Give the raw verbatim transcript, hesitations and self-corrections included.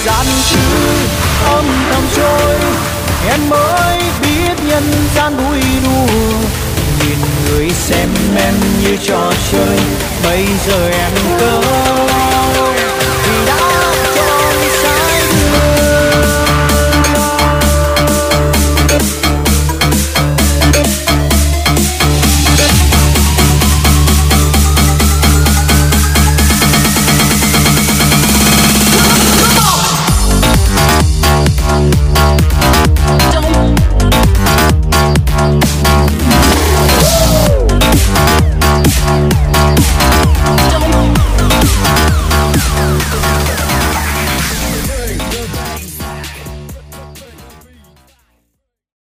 gian cứ âm thầm trôi, em mới biết nhân gian vui đùa. Nhìn người xem em như trò chơi, bây giờ em cơ